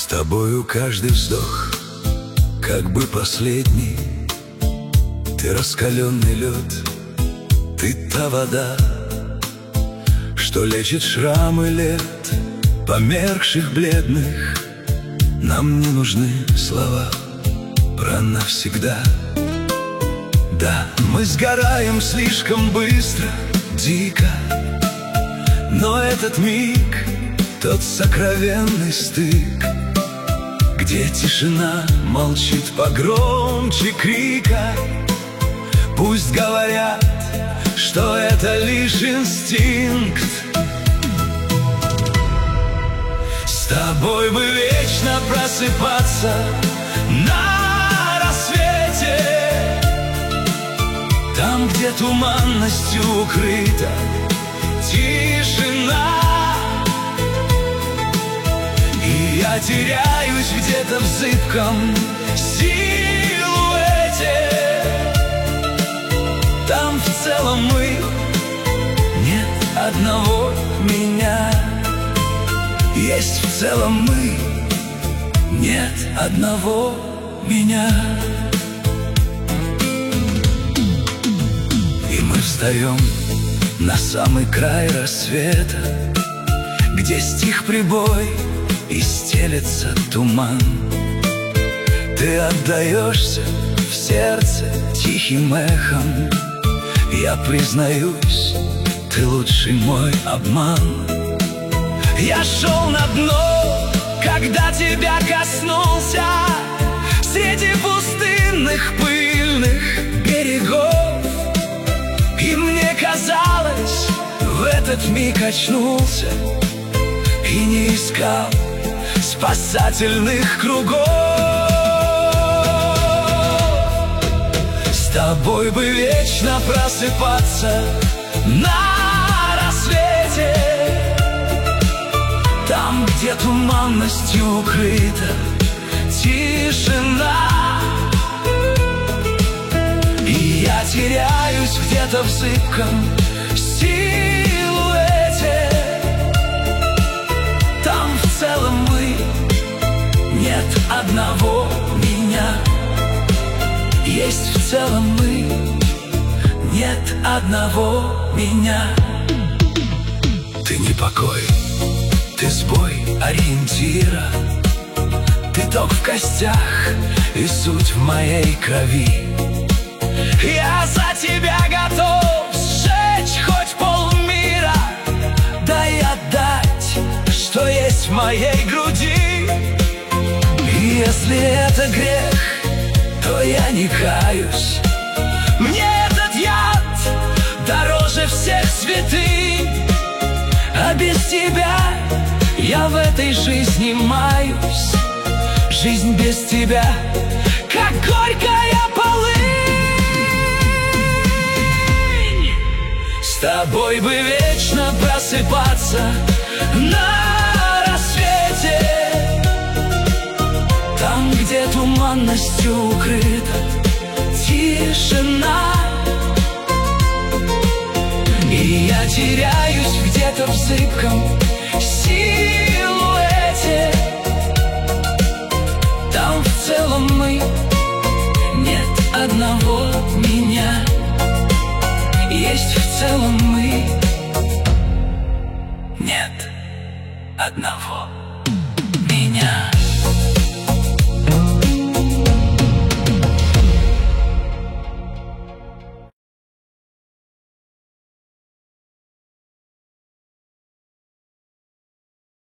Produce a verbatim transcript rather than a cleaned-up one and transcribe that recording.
С тобою каждый вздох как бы последний. Ты раскаленный лед, ты та вода, что лечит шрамы лет померкших бледных. Нам не нужны слова про навсегда. Да, мы сгораем слишком быстро, дико, но этот миг — тот сокровенный стык, где тишина молчит погромче крика. Пусть говорят, что это лишь инстинкт. С тобой бы вечно просыпаться на рассвете, там, где туманностью укрыта тишина. И я теряюсь где-то в зыбком силуэте. Там в целом мы, нет одного меня. Есть в целом мы, нет одного меня. И мы встаем на самый край рассвета, где стих прибой и стелется туман. Ты отдаешься в сердце тихим эхом. Я признаюсь, ты лучший мой обман. Я шел на дно, когда тебя коснулся, среди пустынных пыльных берегов. И мне казалось, в этот миг очнулся и не искал спасательных кругов. С тобой бы вечно просыпаться на рассвете, там, где туманностью укрыта тишина. И я теряюсь где-то в зыбком силуэте. Там в целом мы, нет одного меня. Есть в целом мы, нет одного меня. Ты не покой, ты сбой ориентира, ты ток в костях и суть в моей крови. Я за тебя готов сжечь хоть полмира, дай отдать, что есть в моей груди. И если это грех, то я не каюсь. Мне этот яд дороже всех святынь, а без тебя я в этой жизни маюсь. Жизнь без тебя, как горькая полынь. С тобой бы вечно просыпаться на рассвете, там, где туманностью укрыта тишина. И я теряюсь где-то в зыбком силуэте. Там в целом мы, нет одного меня. Есть в целом мы, нет одного меня.